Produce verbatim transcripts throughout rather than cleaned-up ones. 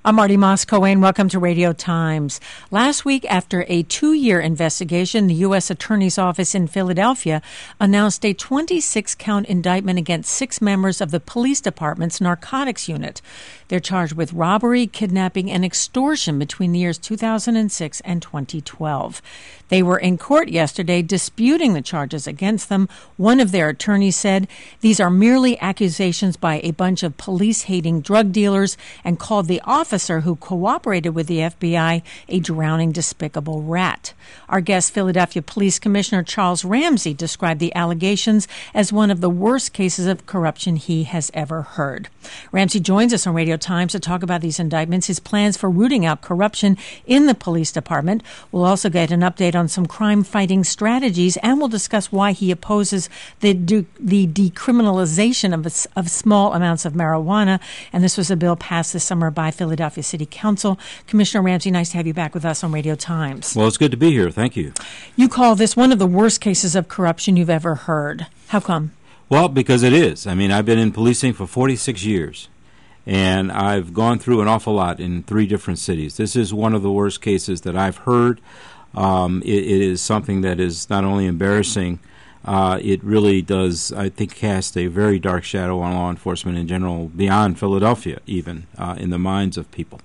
I'm Marty Moss-Coane. Welcome to Radio Times. Last week, after a two-year investigation, the U S Attorney's Office in Philadelphia announced a twenty-six count indictment against six members of the police department's narcotics unit. They're charged with robbery, kidnapping, and extortion between the years two thousand six and twenty twelve. They were in court yesterday disputing the charges against them. One of their attorneys said these are merely accusations by a bunch of police-hating drug dealers and called the officer who cooperated with the F B I a drowning, despicable rat. Our guest, Philadelphia Police Commissioner Charles Ramsey, described the allegations as one of the worst cases of corruption he has ever heard. Ramsey joins us on Radio Times to talk about these indictments, his plans for rooting out corruption in the police department. We'll also get an update on some crime-fighting strategies, and we'll discuss why he opposes the de- the decriminalization of, a, of small amounts of marijuana. And this was a bill passed this summer by Philadelphia City Council. Commissioner Ramsey, nice to have you back with us on Radio Times. Well, it's good to be here. Thank you. You call this one of the worst cases of corruption you've ever heard. How come? Well, because it is. I mean, I've been in policing for forty-six years, and I've gone through an awful lot in three different cities. This is one of the worst cases that I've heard. Um, it, it is something that is not only embarrassing, uh, it really does, I think, cast a very dark shadow on law enforcement in general, beyond Philadelphia even, uh, in the minds of people.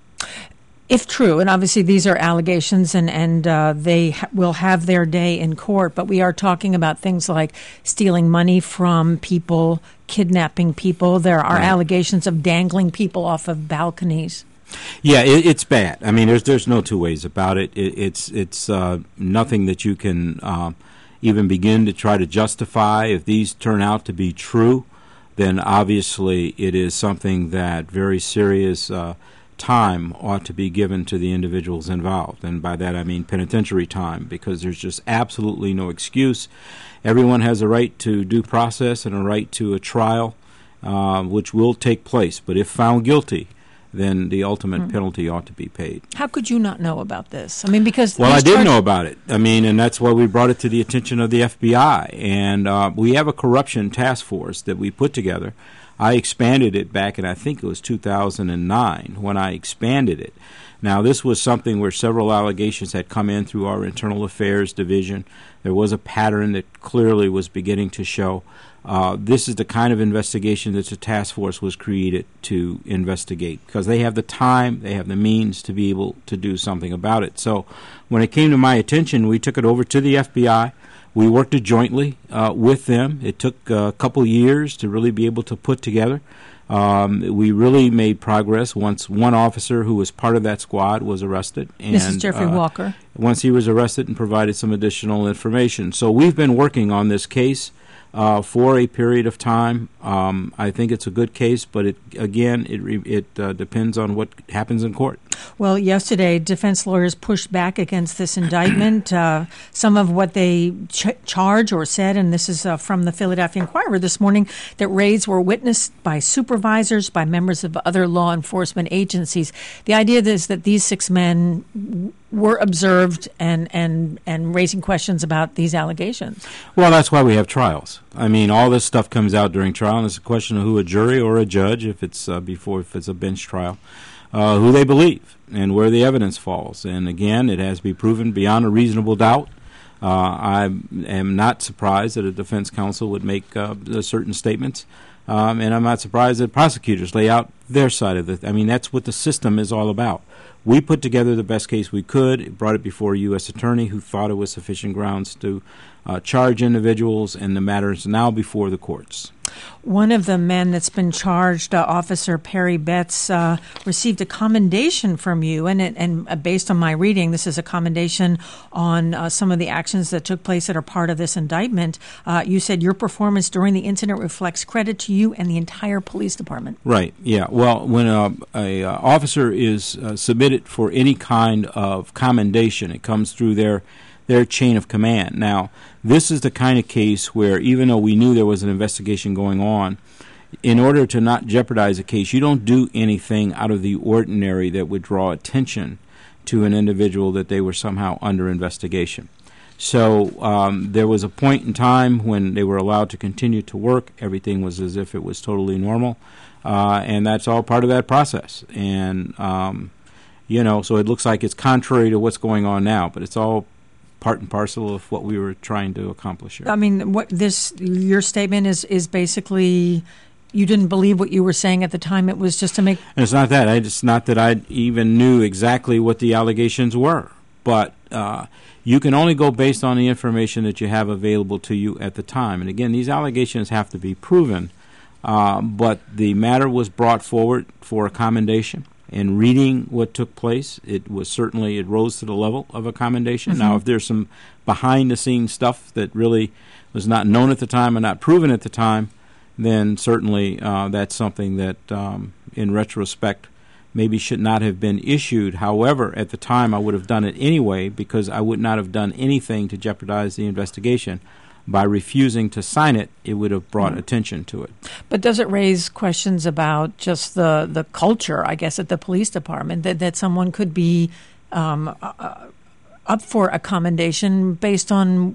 If true, and obviously these are allegations and, and uh, they ha- will have their day in court, but we are talking about things like stealing money from people, kidnapping people. There are right. allegations of dangling people off of balconies. Yeah, it, it's bad. I mean, there's there's no two ways about it. it it's it's uh, nothing that you can uh, even begin to try to justify. If these turn out to be true, then obviously it is something that very serious uh, time ought to be given to the individuals involved. And by that I mean penitentiary time, because there's just absolutely no excuse. Everyone has a right to due process and a right to a trial, uh, which will take place. But if found guilty, then the ultimate mm. penalty ought to be paid. How could you not know about this? I mean, because... Well, I did know about it. I mean, and that's why we brought it to the attention of the F B I. And uh, we have a corruption task force that we put together. I expanded it back in, I think it was two thousand nine, when I expanded it. Now, this was something where several allegations had come in through our internal affairs division. There was a pattern that clearly was beginning to show. Uh, this is the kind of investigation that the task force was created to investigate, because they have the time, they have the means to be able to do something about it. So when it came to my attention, we took it over to the F B I. We worked it jointly uh, with them. It took a couple years to really be able to put together. Um, we really made progress once one officer who was part of that squad was arrested. And, this is Jeffrey uh, Walker. Once he was arrested and provided some additional information. So we've been working on this case uh, for a period of time. Um, I think it's a good case, but it, again, it, it uh, depends on what happens in court. Well, yesterday, defense lawyers pushed back against this indictment. Uh, some of what they ch- charge or said, and this is uh, from the Philadelphia Inquirer this morning, that raids were witnessed by supervisors, by members of other law enforcement agencies. The idea is that these six men w- were observed and, and, and raising questions about these allegations. Well, that's why we have trials. I mean, all this stuff comes out during trial, and it's a question of who a jury or a judge, if it's uh, before if it's a bench trial, Uh, who they believe and where the evidence falls. And again, it has to be proven beyond a reasonable doubt. Uh, I am not surprised that a defense counsel would make uh, certain statements, um, and I'm not surprised that prosecutors lay out their side of it. I mean, that's what the system is all about. We put together the best case we could, brought it before a U S attorney who thought it was sufficient grounds to uh, charge individuals, and the matter is now before the courts. One of the men that's been charged, uh, Officer Perry Betts, uh, received a commendation from you, and it, and uh, based on my reading, this is a commendation on uh, some of the actions that took place that are part of this indictment. Uh, you said your performance during the incident reflects credit to you and the entire police department. Right, yeah. Well, when a, a uh, officer is uh, submitted for any kind of commendation, it comes through their their chain of command. Now, this is the kind of case where, even though we knew there was an investigation going on, in order to not jeopardize a case, you don't do anything out of the ordinary that would draw attention to an individual that they were somehow under investigation. So um, there was a point in time when they were allowed to continue to work. Everything was as if it was totally normal. uh, and that's all part of that process. And um, you know, so it looks like it's contrary to what's going on now, but it's all part and parcel of what we were trying to accomplish here. I mean, what this your statement is is basically you didn't believe what you were saying at the time. It was just to make. And it's not that. I, it's not that I even knew exactly what the allegations were, but uh, you can only go based on the information that you have available to you at the time. And again, these allegations have to be proven, uh, but the matter was brought forward for a commendation. And reading what took place, it was certainly, it rose to the level of a commendation. Mm-hmm. Now, if there's some behind-the-scenes stuff that really was not known at the time and not proven at the time, then certainly uh, that's something that, um, in retrospect, maybe should not have been issued. However, at the time, I would have done it anyway because I would not have done anything to jeopardize the investigation. By refusing to sign it, it would have brought mm. attention to it. But does it raise questions about just the, the culture, I guess, at the police department, that, that someone could be um, uh, up for a commendation based on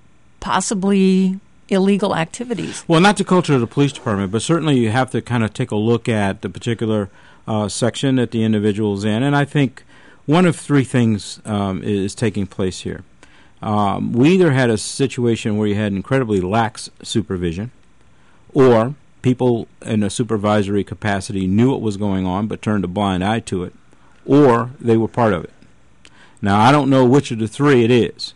possibly illegal activities? Well, not the culture of the police department, but certainly you have to kind of take a look at the particular uh, section that the individual's in. And I think one of three things um, is taking place here. Um, we either had a situation where you had incredibly lax supervision, or people in a supervisory capacity knew what was going on but turned a blind eye to it, or they were part of it. Now, I don't know which of the three it is,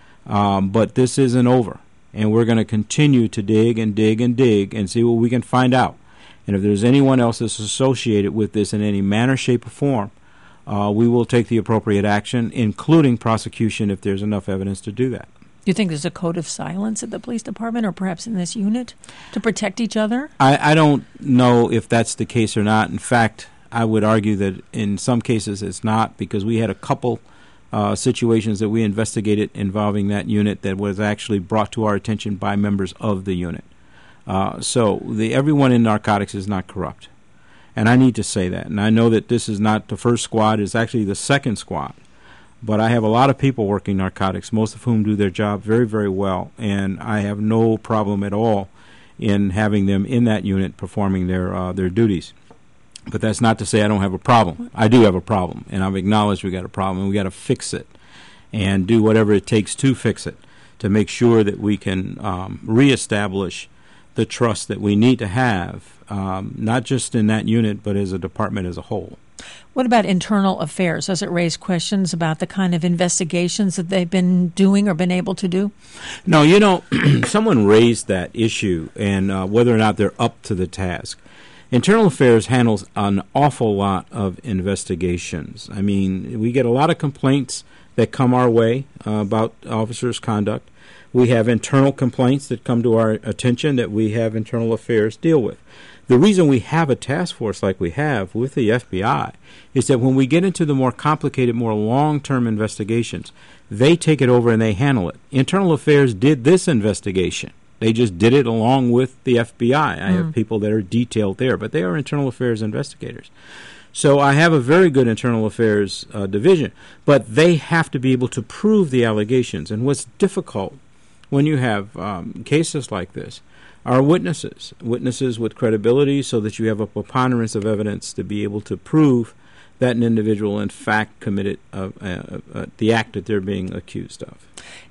um, but this isn't over, and we're going to continue to dig and dig and dig and see what we can find out. And if there's anyone else that's associated with this in any manner, shape, or form, Uh, we will take the appropriate action, including prosecution, if there's enough evidence to do that. Do you think there's a code of silence at the police department or perhaps in this unit to protect each other? I, I don't know if that's the case or not. In fact, I would argue that in some cases it's not, because we had a couple uh, situations that we investigated involving that unit that was actually brought to our attention by members of the unit. Uh, so the, everyone in narcotics is not corrupt. And I need to say that. And I know that this is not the first squad. It's actually the second squad. But I have a lot of people working narcotics, most of whom do their job very, very well. And I have no problem at all in having them in that unit performing their uh, their duties. But that's not to say I don't have a problem. I do have a problem. And I've acknowledged we got a problem. And we got to fix it and do whatever it takes to fix it to make sure that we can um, reestablish the trust that we need to have, um, not just in that unit, but as a department as a whole. What about internal affairs? Does it raise questions about the kind of investigations that they've been doing or been able to do? No, you know, someone raised that issue and uh, whether or not they're up to the task. Internal affairs handles an awful lot of investigations. I mean, we get a lot of complaints that come our way uh, about officers' conduct. We have internal complaints that come to our attention that we have internal affairs deal with. The reason we have a task force like we have with the F B I is that when we get into the more complicated, more long-term investigations, they take it over and they handle it. Internal affairs did this investigation. They just did it along with the F B I. I mm. have people that are detailed there, but they are internal affairs investigators. So I have a very good internal affairs uh, division, but they have to be able to prove the allegations. And what's difficult when you have um, cases like this are witnesses, witnesses with credibility so that you have a preponderance of evidence to be able to prove that an individual in fact committed uh, uh, uh, the act that they're being accused of.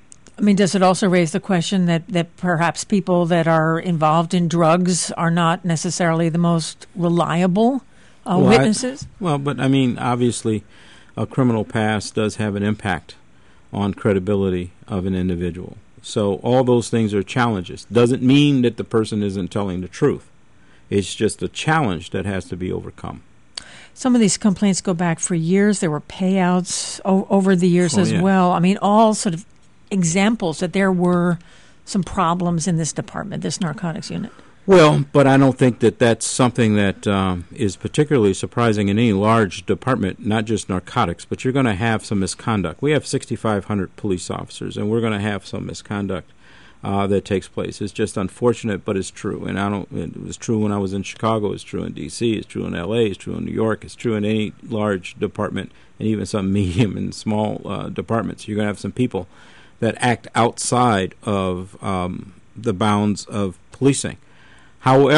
I mean, does it also raise the question that, that perhaps people that are involved in drugs are not necessarily the most reliable uh, well, witnesses? I, well, but I mean, obviously, a criminal past does have an impact on credibility of an individual. So all those things are challenges. Doesn't mean that the person isn't telling the truth. It's just a challenge that has to be overcome. Some of these complaints go back for years. There were payouts o- over the years oh, as yeah. well. I mean, all sort of examples that there were some problems in this department, this narcotics unit. Well, but I don't think that that's something that um, is particularly surprising in any large department, not just narcotics, but you're going to have some misconduct. We have sixty-five hundred police officers, and we're going to have some misconduct uh, that takes place. It's just unfortunate, but it's true. And I don't. It was true when I was in Chicago. It's true in D C It's true in L A It's true in New York. It's true in any large department, and even some medium and small uh, departments. You're going to have some people that act outside of um, the bounds of policing. However,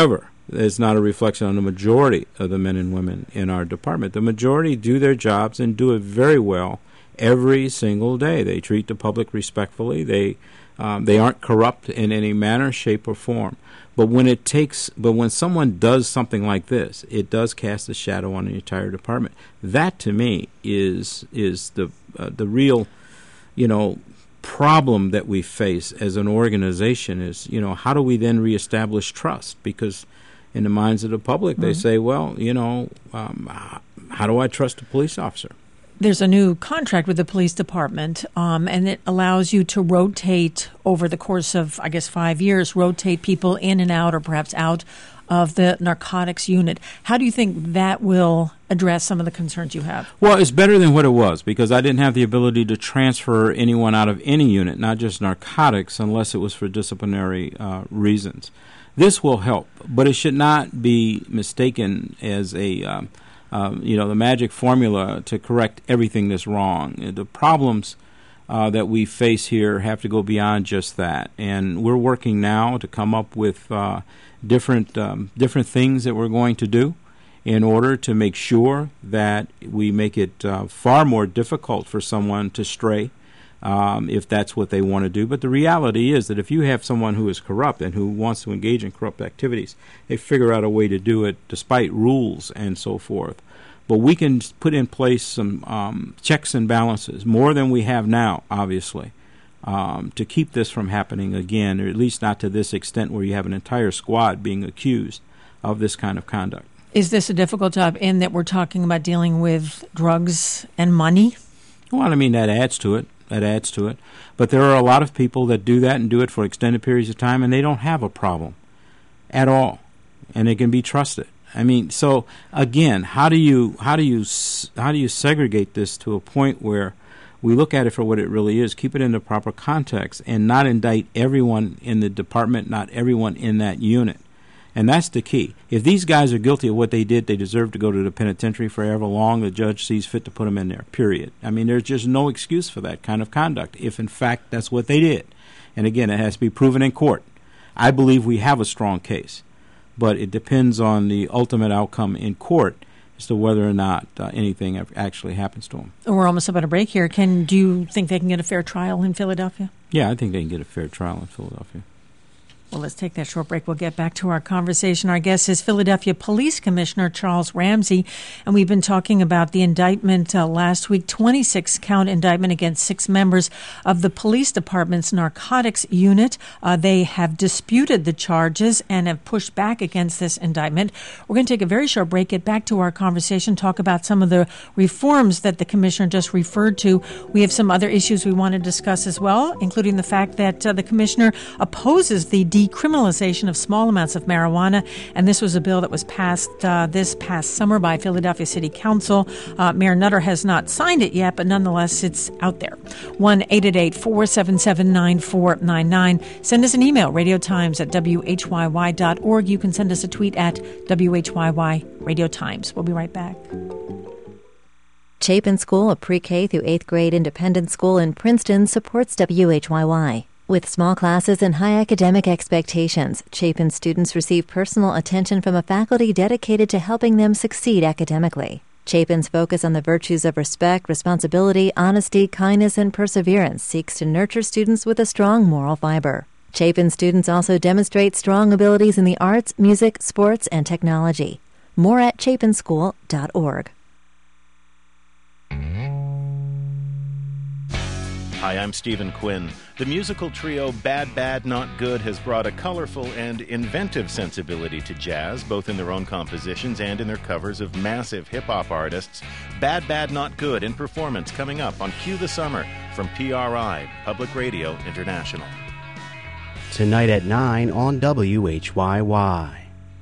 It's not a reflection on the majority of the men and women in our department. The majority do their jobs and do it very well every single day. They treat the public respectfully. They um, they aren't corrupt in any manner, shape, or form. But when it takes, but when someone does something like this, it does cast a shadow on the entire department. That, to me, is is the uh, the real, you know, problem that we face as an organization. Is, you know, how do we then reestablish trust? Because in the minds of the public, mm-hmm. they say, well, you know, um, how do I trust a police officer? There's a new contract with the police department, um, and it allows you to rotate over the course of, I guess, five years, rotate people in and out or perhaps out of the narcotics unit. How do you think that will address some of the concerns you have? Well, it's better than what it was because I didn't have the ability to transfer anyone out of any unit, not just narcotics, unless it was for disciplinary uh, reasons. This will help, but it should not be mistaken as a... Um, Um, you know, the magic formula to correct everything that's wrong. The problems uh, that we face here have to go beyond just that. And we're working now to come up with uh, different um, different things that we're going to do in order to make sure that we make it uh, far more difficult for someone to stray um, if that's what they want to do. But the reality is that if you have someone who is corrupt and who wants to engage in corrupt activities, they figure out a way to do it despite rules and so forth. But we can put in place some um, checks and balances, more than we have now, obviously, um, to keep this from happening again, or at least not to this extent where you have an entire squad being accused of this kind of conduct. Is this a difficult job in that we're talking about dealing with drugs and money? Well, I mean, that adds to it. That adds to it. But there are a lot of people that do that and do it for extended periods of time, and they don't have a problem at all, and they can be trusted. I mean, so again, how do you how do you how do you segregate this to a point where we look at it for what it really is, keep it in the proper context, and not indict everyone in the department, not everyone in that unit? And that's the key. If these guys are guilty of what they did, they deserve to go to the penitentiary for however long the judge sees fit to put them in there, period. I mean, there's just no excuse for that kind of conduct if, in fact, that's what they did. And again, it has to be proven in court. I believe we have a strong case, but it depends on the ultimate outcome in court as to whether or not uh, anything actually happens to them. We're almost about a break here. Can do you think they can get a fair trial in Philadelphia? Yeah, I think they can get a fair trial in Philadelphia. Well, let's take that short break. We'll get back to our conversation. Our guest is Philadelphia Police Commissioner Charles Ramsey, and we've been talking about the indictment uh, last week, twenty-six count indictment against six members of the police department's narcotics unit. Uh, they have disputed the charges and have pushed back against this indictment. We're going to take a very short break, get back to our conversation, talk about some of the reforms that the commissioner just referred to. We have some other issues we want to discuss as well, including the fact that uh, the commissioner opposes the decriminalization of small amounts of marijuana, and this was a bill that was passed uh, this past summer by Philadelphia City Council. Uh, Mayor Nutter has not signed it yet, but nonetheless, it's out there. one eight eight eight, four seven seven, nine four nine nine. Send us an email, radiotimes at w h y y dot org. You can send us a tweet at W H Y Y Radio Times. We'll be right back. Chapin School, a pre-K through eighth grade independent school in Princeton, supports W H Y Y. With small classes and high academic expectations, Chapin students receive personal attention from a faculty dedicated to helping them succeed academically. Chapin's focus on the virtues of respect, responsibility, honesty, kindness, and perseverance seeks to nurture students with a strong moral fiber. Chapin students also demonstrate strong abilities in the arts, music, sports, and technology. More at chapin school dot org. Hi, I'm Stephen Quinn. The musical trio Bad Bad Not Good has brought a colorful and inventive sensibility to jazz, both in their own compositions and in their covers of massive hip-hop artists. Bad Bad Not Good in performance coming up on Cue the Summer from P R I, Public Radio International. Tonight at nine on W H Y Y.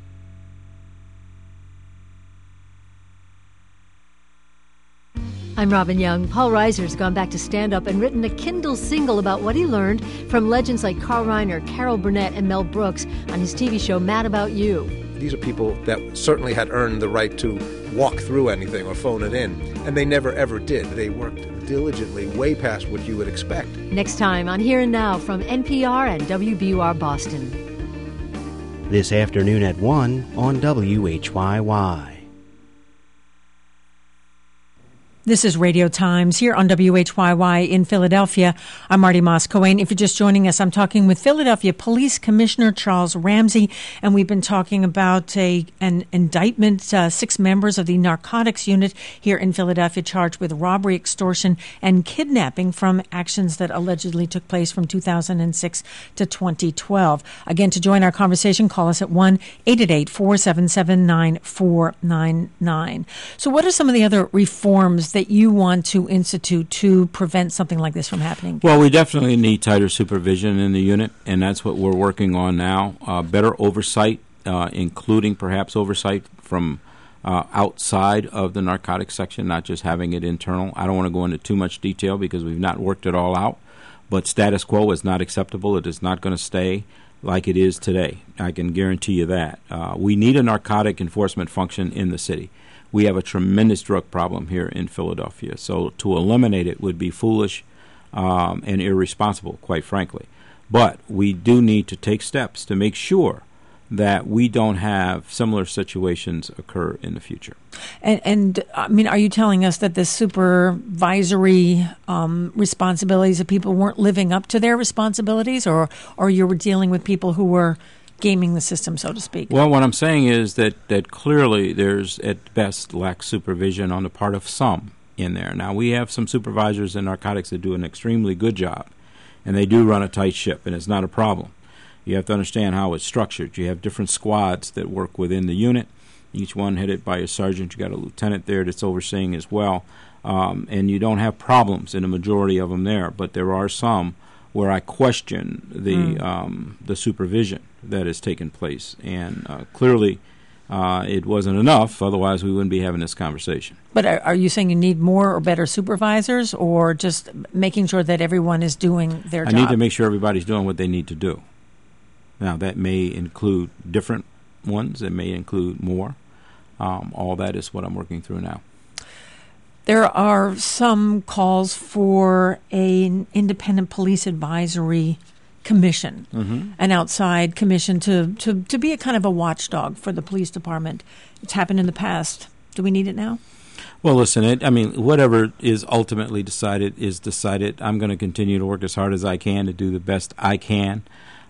I'm Robin Young. Paul Reiser's gone back to stand-up and written a Kindle single about what he learned from legends like Carl Reiner, Carol Burnett, and Mel Brooks on his T V show Mad About You. These are people that certainly had earned the right to walk through anything or phone it in, and they never ever did. They worked diligently, way past what you would expect. Next time on Here and Now from N P R and W B U R Boston. This afternoon at one on W H Y Y. This is Radio Times here on W H Y Y in Philadelphia. I'm Marty Moss-Cohen. If you're just joining us, I'm talking with Philadelphia Police Commissioner Charles Ramsey, and we've been talking about a an indictment, uh, six members of the narcotics unit here in Philadelphia charged with robbery, extortion, and kidnapping from actions that allegedly took place from two thousand six to twenty twelve. Again, to join our conversation, call us at one eight eight eight, four seven seven, nine four nine nine. So what are some of the other reforms that you want to institute to prevent something like this from happening? Well, we definitely need tighter supervision in the unit, and that's what we're working on now. Uh, better oversight, uh, including perhaps oversight from uh, outside of the narcotics section, not just having it internal. I don't want to go into too much detail because we've not worked it all out, but status quo is not acceptable. It is not going to stay like it is today. I can guarantee you that. Uh, we need a narcotic enforcement function in the city. We have a tremendous drug problem here in Philadelphia. So to eliminate it would be foolish um, and irresponsible, quite frankly. But we do need to take steps to make sure that we don't have similar situations occur in the future. And, and I mean, are you telling us that the supervisory um, responsibilities of people weren't living up to their responsibilities, or, or you were dealing with people who were gaming the system, so to speak? Well, what I'm saying is that, that clearly there's, at best, lack supervision on the part of some in there. Now, we have some supervisors in narcotics that do an extremely good job, and they do run a tight ship, and it's not a problem. You have to understand how it's structured. You have different squads that work within the unit, each one headed by a sergeant. You got a lieutenant there that's overseeing as well, um, and you don't have problems in the majority of them there, but there are some where I question the mm. um, the supervision that has taken place. And uh, clearly uh, it wasn't enough, otherwise we wouldn't be having this conversation. But are, are you saying you need more or better supervisors, or just making sure that everyone is doing their I job? I need to make sure everybody's doing what they need to do. Now, that may include different ones. It may include more. Um, all that is what I'm working through now. There are some calls for an independent police advisory commission, mm-hmm. an outside commission to, to, to be a kind of a watchdog for the police department. It's happened in the past. Do we need it now? Well, listen, it, I mean, whatever is ultimately decided is decided. I'm going to continue to work as hard as I can to do the best I can.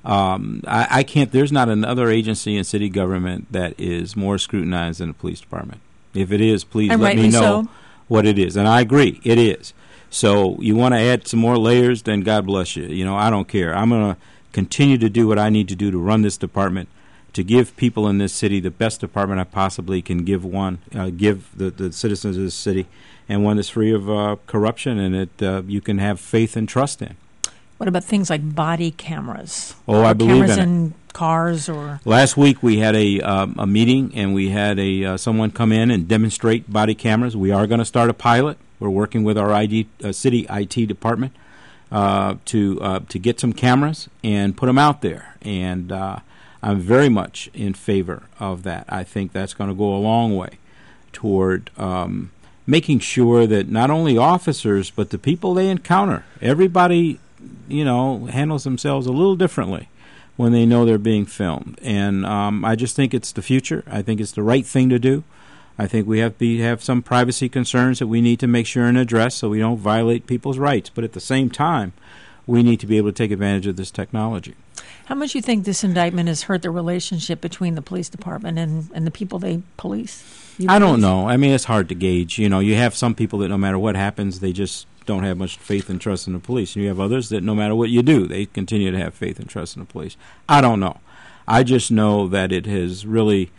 Um, I, I can't, there's not another agency in city government that is more scrutinized than the police department. If it is, please and let me know so. what it is. And I agree, it is. So you want to add some more layers, then God bless you. You know, I don't care. I'm going to continue to do what I need to do to run this department, to give people in this city the best department I possibly can give one, uh, give the, the citizens of this city, and one that's free of uh, corruption and that uh, you can have faith and trust in. What about things like body cameras? Oh, I believe cameras in in it. Cars or last week we had a um, a meeting and we had a uh, someone come in and demonstrate body cameras. We are going to start a pilot. We're working with our I D, uh, city I T department uh, to uh, to get some cameras and put them out there. And uh, I'm very much in favor of that. I think that's going to go a long way toward um, making sure that not only officers but the people they encounter, everybody, you know, handles themselves a little differently when they know they're being filmed. And um, I just think it's the future. I think it's the right thing to do. I think we have be, have some privacy concerns that we need to make sure and address so we don't violate people's rights. But at the same time, we need to be able to take advantage of this technology. How much do you think this indictment has hurt the relationship between the police department and, and the people they police? You I police? don't know. I mean, it's hard to gauge. You know, you have some people that no matter what happens, they just don't have much faith and trust in the police. And you have others that no matter what you do, they continue to have faith and trust in the police. I don't know. I just know that it has really,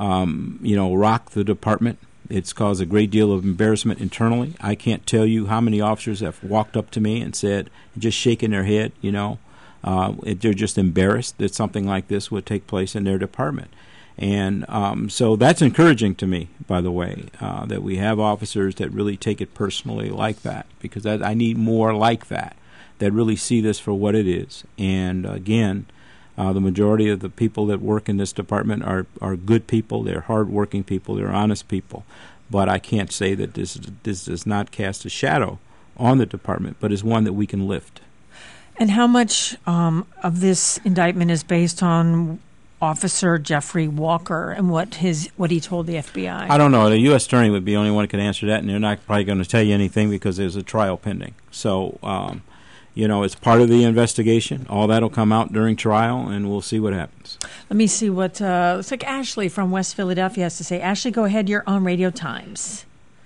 um, you know, rocked the department. It's caused a great deal of embarrassment internally. I can't tell you how many officers have walked up to me and said, just shaking their head, you know, uh, it, they're just embarrassed that something like this would take place in their department. And um, so that's encouraging to me, by the way, uh, that we have officers that really take it personally like that, because I, I need more like that, that really see this for what it is. And again, uh, the majority of the people that work in this department are, are good people, they're hardworking people, they're honest people. But I can't say that this, this does not cast a shadow on the department, but is one that we can lift. And how much um, of this indictment is based on Officer Jeffrey Walker and what his what he told the F B I? I don't know. The U S attorney would be the only one who could answer that, and they're not probably going to tell you anything because there's a trial pending. So, um, you know, it's part of the investigation. All that will come out during trial, and we'll see what happens. Let me see what uh, looks like Ashley from West Philadelphia has to say. Ashley, go ahead. You're on Radio Times.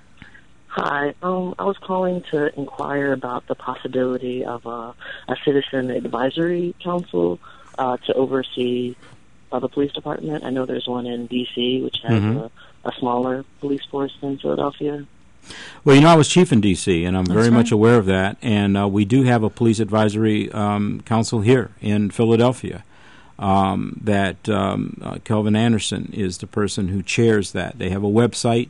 Hi. Um, I was calling to inquire about the possibility of a, a citizen advisory council uh, to oversee uh, the police department. I know there's one in D C, which has mm-hmm. a, a smaller police force than Philadelphia. Well, you know, I was chief in D C, and I'm That's very right. much aware of that. And uh, we do have a police advisory um, council here in Philadelphia. Um, that um, uh, Kelvin Anderson is the person who chairs that. They have a website.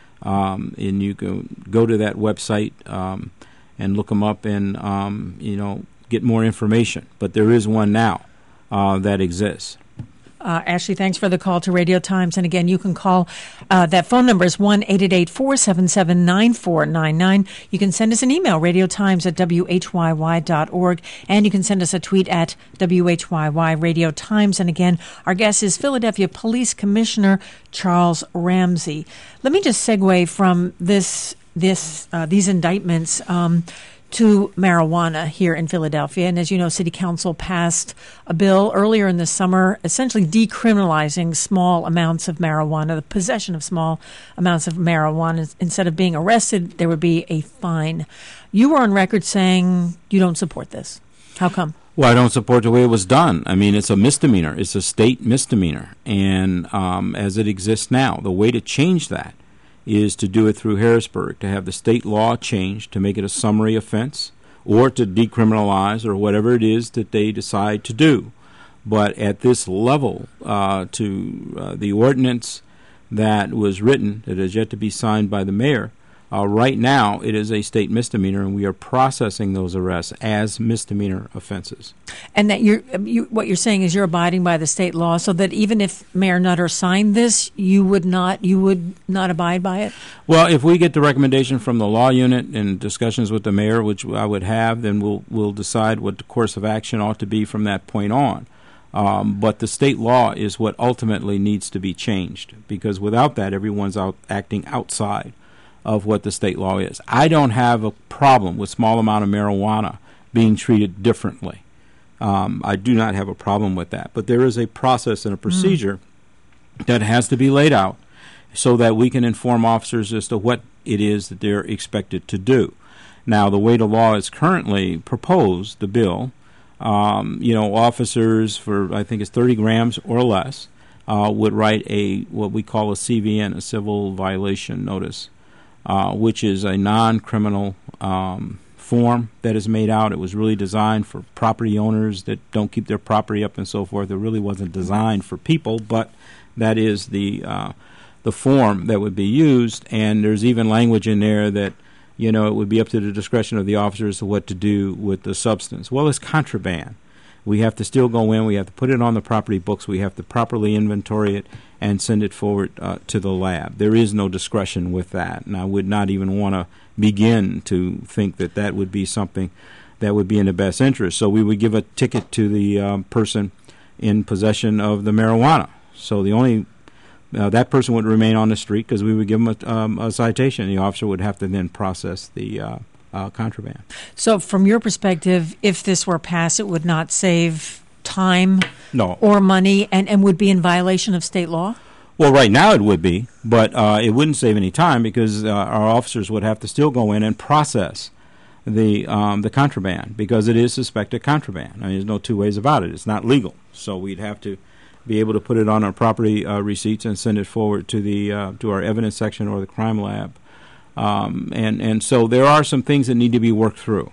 Um, and you can go to that website um, and look them up and, um, you know, get more information. But there is one now uh, that exists. Uh, Ashley, thanks for the call to Radio Times. And again, you can call. Uh, that phone number is one eight eight eight, four seven seven, nine four nine nine. You can send us an email, radiotimes at w h y y dot org. And you can send us a tweet at W H Y Y Radio Times. And again, our guest is Philadelphia Police Commissioner Charles Ramsey. Let me just segue from this, this, uh, these indictments um, to marijuana here in Philadelphia. And as you know, City Council passed a bill earlier in the summer essentially decriminalizing small amounts of marijuana, the possession of small amounts of marijuana. Instead of being arrested, there would be a fine. You were on record saying you don't support this. How come? Well, I don't support the way it was done. I mean, it's a misdemeanor. It's a state misdemeanor. And um, as it exists now, the way to change that is to do it through Harrisburg, to have the state law changed to make it a summary offense or to decriminalize or whatever it is that they decide to do. But at this level, uh, to uh, the ordinance that was written, that is yet to be signed by the mayor, uh, right now it is a state misdemeanor, and we are processing those arrests as misdemeanor offenses. And that you're, you, what you're saying is you're abiding by the state law, so that even if Mayor Nutter signed this, you would not you would not abide by it? Well, if we get the recommendation from the law unit and discussions with the mayor, which I would have, then we'll we'll decide what the course of action ought to be from that point on. Um, but the state law is what ultimately needs to be changed, because without that, everyone's out acting outside of what the state law is. I don't have a problem with small amount of marijuana being treated differently. Um, I do not have a problem with that. But there is a process and a procedure mm. that has to be laid out so that we can inform officers as to what it is that they're expected to do. Now, the way the law is currently proposed, the bill, um, you know, officers for, I think it's thirty grams or less, uh, would write a what we call a C V N, a civil violation notice, uh, which is a non-criminal um, form that is made out. It was really designed for property owners that don't keep their property up and so forth. It really wasn't designed for people, but that is the uh, the form that would be used. And there's even language in there that, you know, it would be up to the discretion of the officers to what to do with the substance. Well, it's contraband. We have to still go in. We have to put it on the property books. We have to properly inventory it and send it forward uh, to the lab. There is no discretion with that, and I would not even want to begin to think that that would be something that would be in the best interest. So we would give a ticket to the um, person in possession of the marijuana. So the only uh, that person would remain on the street because we would give them a, um, a citation. The officer would have to then process the uh, uh, contraband. So from your perspective, if this were passed, it would not save time no. or money and, and would be in violation of state law? Well, right now it would be, but uh, it wouldn't save any time because uh, our officers would have to still go in and process the um, the contraband because it is suspected contraband. I mean, there's no two ways about it. It's not legal. So we'd have to be able to put it on our property uh, receipts and send it forward to the uh, to our evidence section or the crime lab. Um, and, and so there are some things that need to be worked through.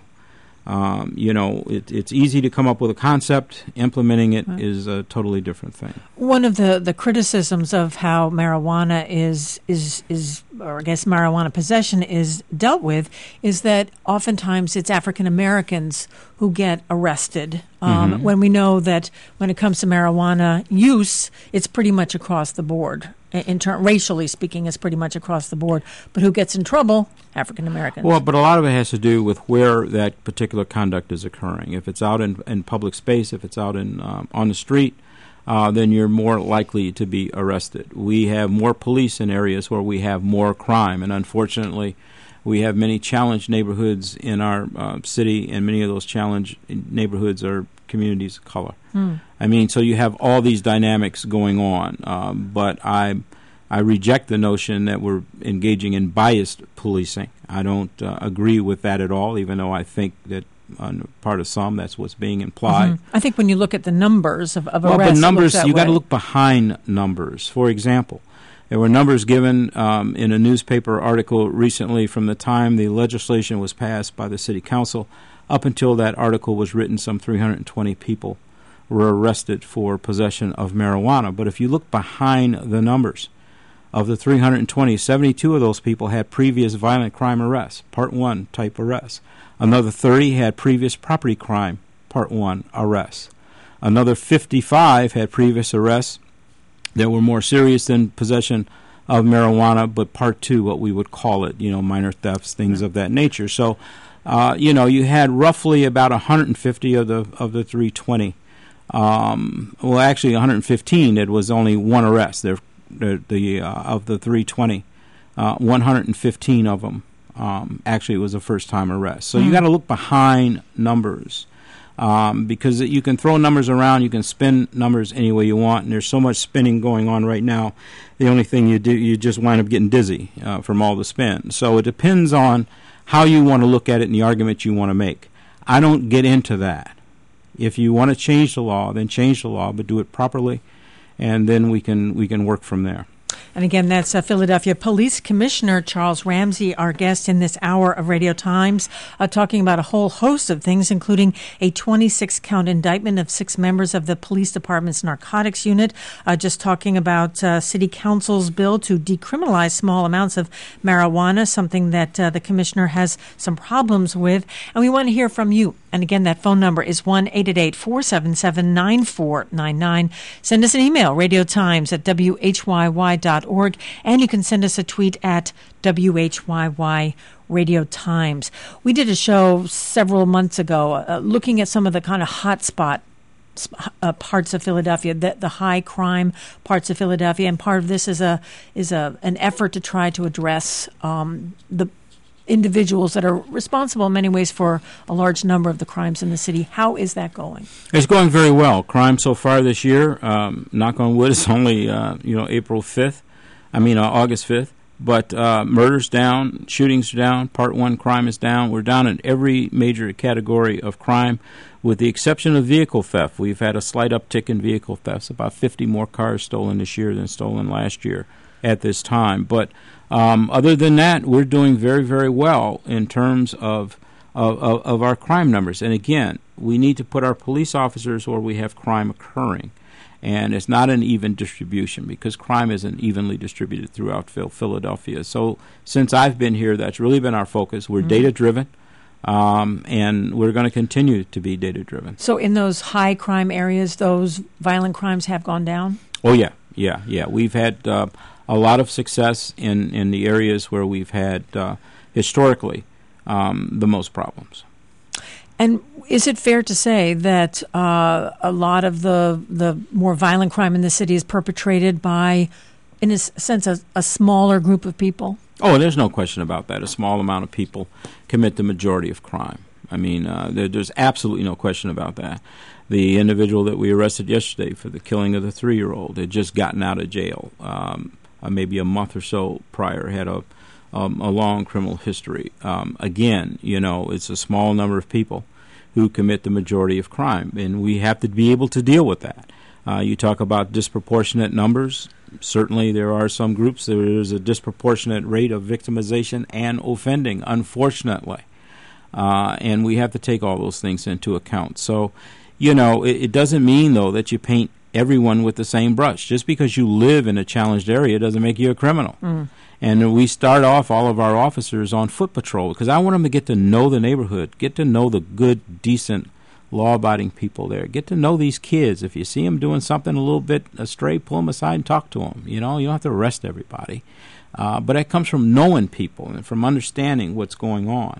Um, you know, it, it's easy to come up with a concept. Implementing it right. is a totally different thing. One of the, the criticisms of how marijuana is is is, or I guess marijuana possession is dealt with, is that oftentimes it's African Americans who get arrested. Um, mm-hmm. When we know that when it comes to marijuana use, it's pretty much across the board. In term, racially speaking, it's pretty much across the board. But who gets in trouble? African Americans. Well, but a lot of it has to do with where that particular conduct is occurring. If it's out in, in public space, if it's out in um, on the street, uh, then you're more likely to be arrested. We have more police in areas where we have more crime, and unfortunately, we have many challenged neighborhoods in our uh, city, and many of those challenged neighborhoods are communities of color. Mm. I mean, so you have all these dynamics going on, um, but I I reject the notion that we're engaging in biased policing. I don't uh, agree with that at all, even though I think that on part of some, that's what's being implied. Mm-hmm. I think when you look at the numbers of, of well, arrests, but numbers, you got to look behind numbers. For example, there were numbers given um, in a newspaper article recently from the time the legislation was passed by the City Council up until that article was written. Some three hundred twenty people were arrested for possession of marijuana. But if you look behind the numbers, of the three hundred twenty, seventy-two of those people had previous violent crime arrests, Part one type arrests. Another thirty had previous property crime, Part one arrests. Another fifty-five had previous arrests that were more serious than possession of marijuana, but Part two, what we would call it, you know, minor thefts, things of that nature. So, uh, you know, you had roughly about one hundred fifty of the of the three hundred twenty. Um, well, actually, one hundred fifteen. It was only one arrest. There, the, the uh, of the three hundred twenty, uh, one hundred fifteen of them um, actually it was a first-time arrest. So mm-hmm. you got to look behind numbers. Um, because you can throw numbers around, you can spin numbers any way you want, and there's so much spinning going on right now. The only thing you do, you just wind up getting dizzy uh, from all the spin. So it depends on how you want to look at it and the argument you want to make. I don't get into that. If you want to change the law, then change the law, but do it properly, and then we can we can work from there. And again, that's uh, Philadelphia Police Commissioner Charles Ramsey, our guest in this hour of Radio Times, uh, talking about a whole host of things, including a twenty-six count indictment of six members of the police department's narcotics unit, uh, just talking about uh, City Council's bill to decriminalize small amounts of marijuana, something that uh, the commissioner has some problems with. And we want to hear from you. And again, that phone number is one eight eight eight, four seven seven, nine four nine nine. Send us an email, radiotimes at w h y y dot org, and you can send us a tweet at W H Y Y Radio Times. We did a show several months ago uh, looking at some of the kind of hot spot uh, parts of Philadelphia, the, the high crime parts of Philadelphia, and part of this is a is a an effort to try to address um, the individuals that are responsible in many ways for a large number of the crimes in the city. How is that going? It's going very well. Crime so far this year, um, knock on wood, it's only uh, you know April fifth. I mean uh, August fifth. But uh, murders down, shootings down, Part one crime is down. We're down in every major category of crime, with the exception of vehicle theft. We've had a slight uptick in vehicle thefts, about fifty more cars stolen this year than stolen last year at this time. But um, other than that, we're doing very, very well in terms of, of, of, of our crime numbers. And again, we need to put our police officers where we have crime occurring. And it's not an even distribution because crime isn't evenly distributed throughout Philadelphia. So since I've been here, that's really been our focus. We're mm-hmm. data-driven, um, and we're going to continue to be data-driven. So in those high crime areas, those violent crimes have gone down? Oh, yeah, yeah, yeah. We've had uh, a lot of success in, in the areas where we've had, uh, historically, um, the most problems. And is it fair to say that uh, a lot of the the more violent crime in the city is perpetrated by, in a sense, a, a smaller group of people? Oh, there's no question about that. A small amount of people commit the majority of crime. I mean, uh, there, there's absolutely no question about that. The individual that we arrested yesterday for the killing of the three-year-old had just gotten out of jail, um, uh, maybe a month or so prior, had a um, a long criminal history. Um, again, you know, it's a small number of people who commit the majority of crime, and we have to be able to deal with that. Uh, you talk about disproportionate numbers. Certainly there are some groups there is a disproportionate rate of victimization and offending, unfortunately. Uh, and we have to take all those things into account. So, you know, it, it doesn't mean, though, that you paint everyone with the same brush. Just because you live in a challenged area doesn't make you a criminal. Mm. And we start off all of our officers on foot patrol because I want them to get to know the neighborhood, get to know the good, decent, law-abiding people there. Get to know these kids. If you see them doing something a little bit astray, pull them aside and talk to them. You know, you don't have to arrest everybody. Uh, but that comes from knowing people and from understanding what's going on.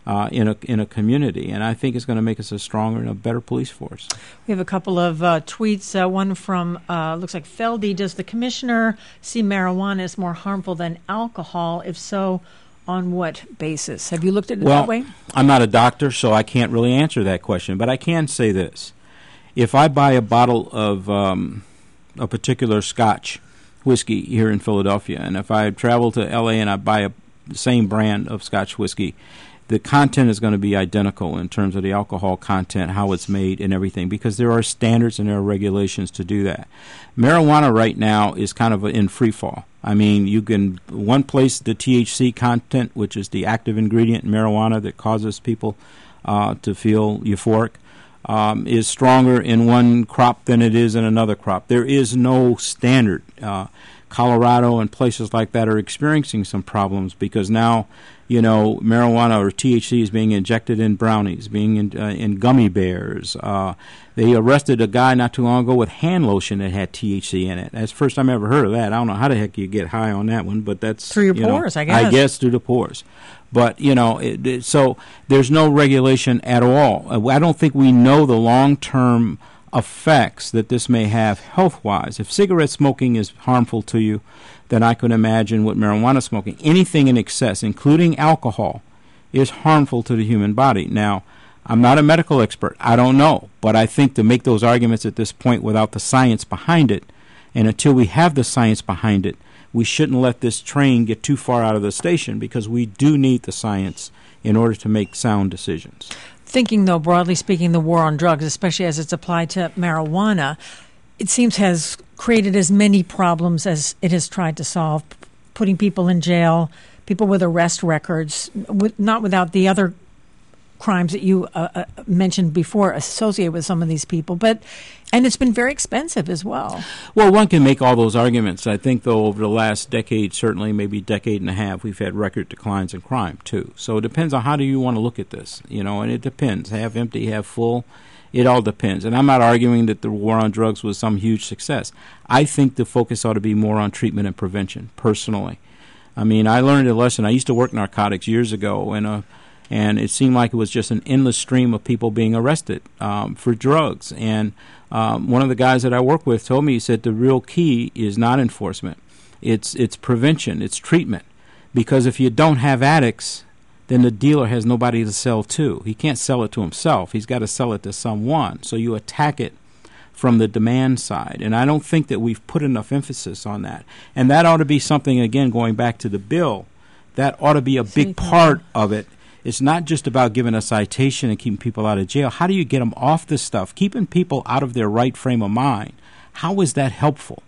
uh, in a in a community, and I think it's going to make us a stronger and a better police force. We have a couple of uh, tweets. Uh, one from uh, looks like Feldy. Does the commissioner see marijuana as more harmful than alcohol? If so, on what basis? Have you looked at it well, that way? I'm not a doctor, so I can't really answer that question. But I can say this: if I buy a bottle of um, a particular Scotch whiskey here in Philadelphia, and if I travel to L A and I buy a the same brand of Scotch whiskey, the content is going to be identical in terms of the alcohol content, how it's made, and everything, because there are standards and there are regulations to do that. Marijuana right now is kind of in free fall. I mean, you can, one place, the T H C content, which is the active ingredient in marijuana that causes people uh, to feel euphoric, um, is stronger in one crop than it is in another crop. There is no standard. Uh, Colorado and places like that are experiencing some problems because now, you know, marijuana or T H C is being injected in brownies, being in, uh, in gummy bears. Uh, they arrested a guy not too long ago with hand lotion that had T H C in it. That's the first time I ever heard of that. I don't know how the heck you get high on that one, but that's through your you pores, know, I guess. I guess through the pores. But, you know, it, it, so there's no regulation at all. I don't think we know the long-term effects that this may have health-wise. If cigarette smoking is harmful to you, then I could imagine what marijuana smoking, anything in excess, including alcohol, is harmful to the human body. Now, I'm not a medical expert. I don't know. But I think to make those arguments at this point without the science behind it, and until we have the science behind it, we shouldn't let this train get too far out of the station because we do need the science in order to make sound decisions. Thinking, though, broadly speaking, the war on drugs, especially as it's applied to marijuana, it seems has created as many problems as it has tried to solve, p- putting people in jail, people with arrest records, with, not without the other crimes that you uh, uh, mentioned before associated with some of these people. But and it's been very expensive as well. Well, one can make all those arguments. I think, though, over the last decade, certainly maybe decade and a half, we've had record declines in crime, too. So it depends on how do you want to look at this, you know, and it depends. Half empty, half full. It all depends. And I'm not arguing that the war on drugs was some huge success. I think the focus ought to be more on treatment and prevention, personally. I mean, I learned a lesson. I used to work narcotics years ago, and uh, and it seemed like it was just an endless stream of people being arrested um, for drugs. And um, one of the guys that I work with told me, he said, the real key is not enforcement. It's it's prevention. It's treatment. Because if you don't have addicts, then the dealer has nobody to sell to. He can't sell it to himself. He's got to sell it to someone. So you attack it from the demand side. And I don't think that we've put enough emphasis on that. And that ought to be something, again, going back to the bill, that ought to be a big part of it. It's not just about giving a citation and keeping people out of jail. How do you get them off this stuff? Keeping people out of their right frame of mind. How is that helpful?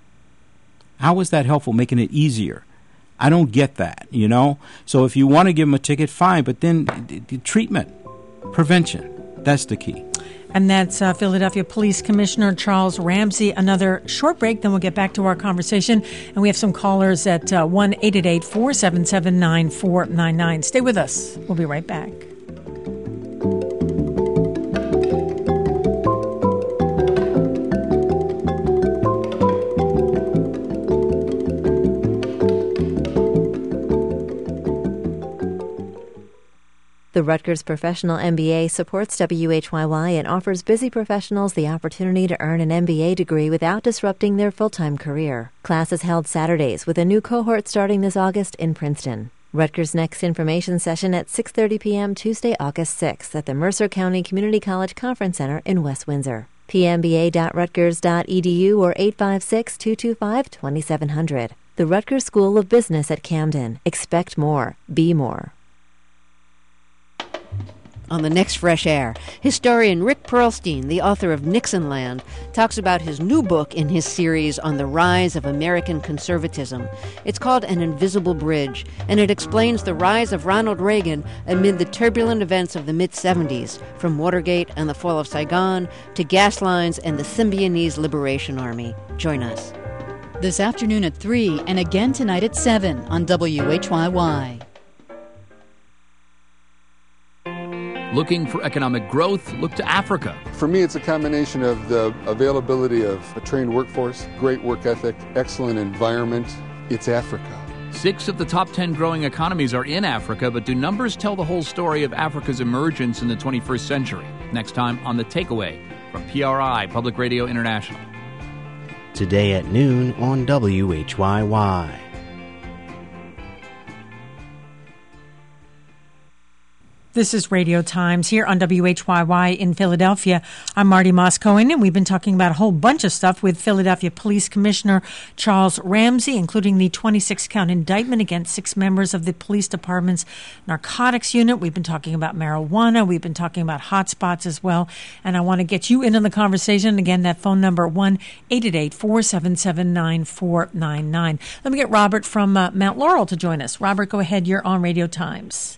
How is that helpful, making it easier? I don't get that, you know? So if you want to give them a ticket, fine, but then d- d- treatment, prevention, that's the key. And that's uh, Philadelphia Police Commissioner Charles Ramsey. Another short break, then we'll get back to our conversation. And we have some callers at uh, one eight eight eight, four seven seven, nine four nine nine. Stay with us. We'll be right back. The Rutgers Professional M B A supports W H Y Y and offers busy professionals the opportunity to earn an M B A degree without disrupting their full-time career. Classes held Saturdays with a new cohort starting this August in Princeton. Rutgers' next information session at six thirty p.m. Tuesday, August sixth at the Mercer County Community College Conference Center in West Windsor. p m b a dot rutgers dot e d u or eight five six, two two five, two seven zero zero. The Rutgers School of Business at Camden. Expect more. Be more. On the next Fresh Air, historian Rick Perlstein, the author of Nixonland, talks about his new book in his series on the rise of American conservatism. It's called An Invisible Bridge, and it explains the rise of Ronald Reagan amid the turbulent events of the mid-seventies, from Watergate and the fall of Saigon to gas lines and the Symbionese Liberation Army. Join us. This afternoon at three and again tonight at seven on W H Y Y. Looking for economic growth? Look to Africa. For me, it's a combination of the availability of a trained workforce, great work ethic, excellent environment. It's Africa. Six of the top ten growing economies are in Africa, but do numbers tell the whole story of Africa's emergence in the twenty-first century? Next time on The Takeaway from P R I, Public Radio International. Today at noon on W H Y Y. This is Radio Times here on W H Y Y in Philadelphia. I'm Marty Moscowen, and we've been talking about a whole bunch of stuff with Philadelphia Police Commissioner Charles Ramsey, including the twenty-six count indictment against six members of the police department's narcotics unit. We've been talking about marijuana. We've been talking about hotspots as well. And I want to get you in on the conversation. Again, that phone number, one eight eight eight, four seven seven, nine four nine nine. Let me get Robert from uh, Mount Laurel to join us. Robert, go ahead. You're on Radio Times.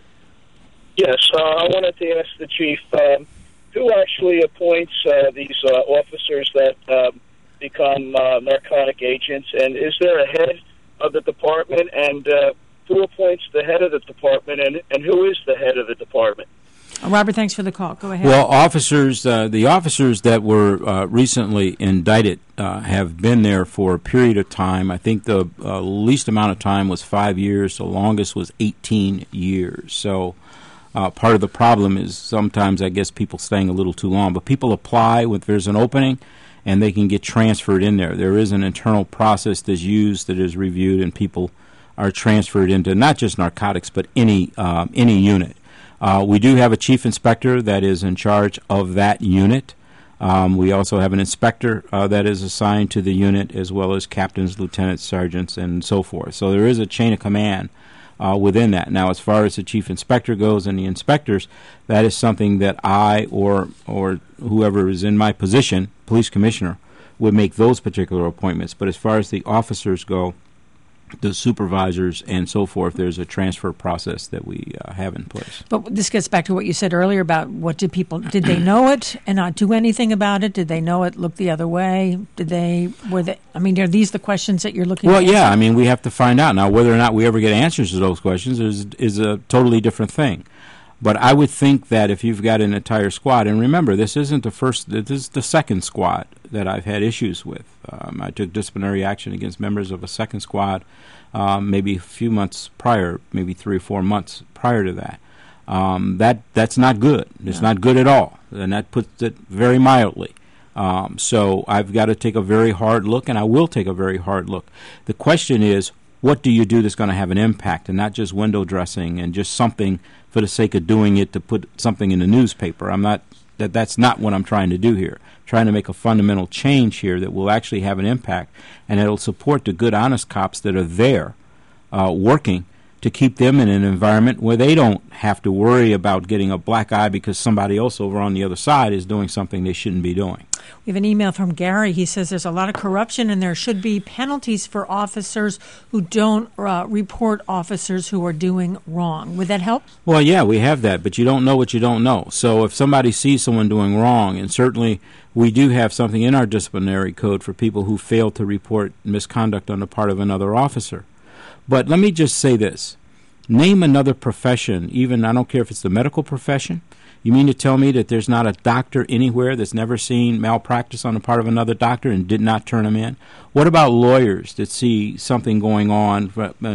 Yes, uh, I wanted to ask the chief, um, who actually appoints uh, these uh, officers that uh, become uh, narcotic agents, and is there a head of the department, and uh, who appoints the head of the department, and, and who is the head of the department? Uh, Robert, thanks for the call. Go ahead. Well, officers, uh, the officers that were uh, recently indicted uh, have been there for a period of time. I think the uh, least amount of time was five years. The longest was eighteen years. So Uh, part of the problem is sometimes, I guess, people staying a little too long. But people apply when there's an opening, and they can get transferred in there. There is an internal process that's used that is reviewed, and people are transferred into not just narcotics, but any uh, any unit. Uh, we do have a chief inspector that is in charge of that unit. Um, we also have an inspector uh, that is assigned to the unit, as well as captains, lieutenants, sergeants, and so forth. So there is a chain of command Uh, within that. Now, as far as the chief inspector goes and the inspectors, that is something that I or or whoever is in my position, police commissioner, would make those particular appointments. But as far as the officers go, the supervisors and so forth, there's a transfer process that we uh, have in place. But this gets back to what you said earlier about what did people, did they know it and not do anything about it? Did they know it, look the other way? Did they, were they, I mean, are these the questions that you're looking well, at? Well, yeah, I mean, we have to find out. Now, whether or not we ever get answers to those questions is, is a totally different thing. But I would think that if you've got an entire squad, and remember, this isn't the first, this is the second squad that I've had issues with. Um, I took disciplinary action against members of a second squad um, maybe a few months prior, maybe three or four months prior to that. Um, that that's not good. It's no. not good at all, and that puts it very mildly. Um, so I've got to take a very hard look, and I will take a very hard look. The question is, what do you do that's going to have an impact, and not just window dressing and just something for the sake of doing it to put something in the newspaper? I'm not that. That's not what I'm trying to do here. I'm trying to make a fundamental change here that will actually have an impact, and it'll support the good, honest cops that are there uh, working to keep them in an environment where they don't have to worry about getting a black eye because somebody else over on the other side is doing something they shouldn't be doing. We have an email from Gary. He says there's a lot of corruption and there should be penalties for officers who don't uh, report officers who are doing wrong. Would that help? Well, yeah, we have that, but you don't know what you don't know. So if somebody sees someone doing wrong, and certainly we do have something in our disciplinary code for people who fail to report misconduct on the part of another officer. But let me just say this. Name another profession, even I don't care if it's the medical profession. You mean to tell me that there's not a doctor anywhere that's never seen malpractice on the part of another doctor and did not turn them in? What about lawyers that see something going on,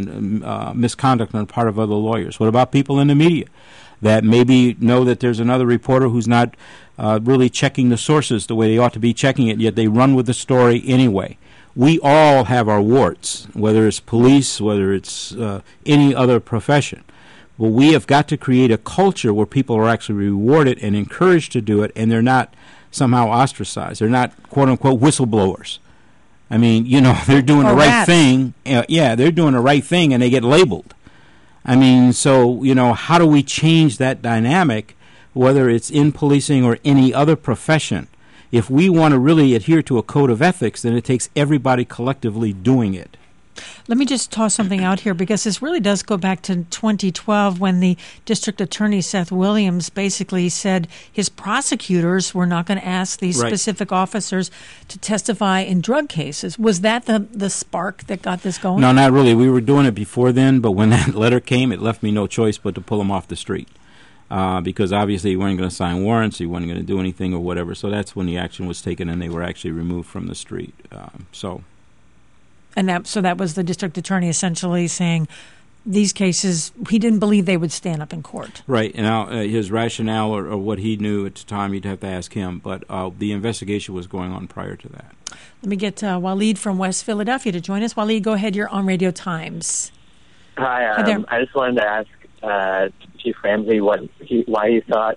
uh, misconduct on the part of other lawyers? What about people in the media that maybe know that there's another reporter who's not uh, really checking the sources the way they ought to be checking it, yet they run with the story anyway? We all have our warts, whether it's police, whether it's uh, any other profession. Well, we have got to create a culture where people are actually rewarded and encouraged to do it, and they're not somehow ostracized. They're not, quote-unquote, whistleblowers. I mean, you know, they're doing or the right rats. thing. Uh, yeah, they're doing the right thing, and they get labeled. I mean, so, you know, how do we change that dynamic, whether it's in policing or any other profession? If we want to really adhere to a code of ethics, then it takes everybody collectively doing it. Let me just toss something out here, because this really does go back to twenty twelve when the district attorney, Seth Williams, basically said his prosecutors were not going to ask these Right. specific officers to testify in drug cases. Was that the, the spark that got this going? No, not really. We were doing it before then, but when that letter came, it left me no choice but to pull them off the street. Uh, because obviously he wasn't going to sign warrants, he wasn't going to do anything or whatever. So that's when the action was taken and they were actually removed from the street. Um, so, And that so that was the district attorney essentially saying these cases, he didn't believe they would stand up in court. Right. And now, uh, his rationale or, or what he knew at the time, you'd have to ask him. But uh, the investigation was going on prior to that. Let me get uh, Waleed from West Philadelphia to join us. Waleed, go ahead. You're on Radio Times. Hi. Um, Hi there. I just wanted to ask uh, Chief Ramsey what he, why he thought,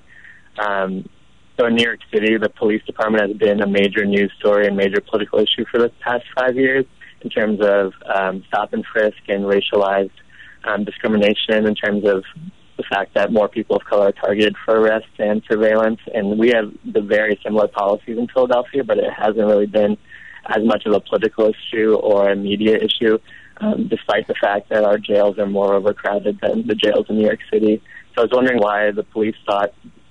um, so in New York City, the police department has been a major news story and major political issue for the past five years in terms of um, stop and frisk and racialized um, discrimination, in terms of the fact that more people of color are targeted for arrests and surveillance. And we have the very similar policies in Philadelphia, but it hasn't really been as much of a political issue or a media issue, um, despite the fact that our jails are more overcrowded than the jails in New York City. So I was wondering why the police thought,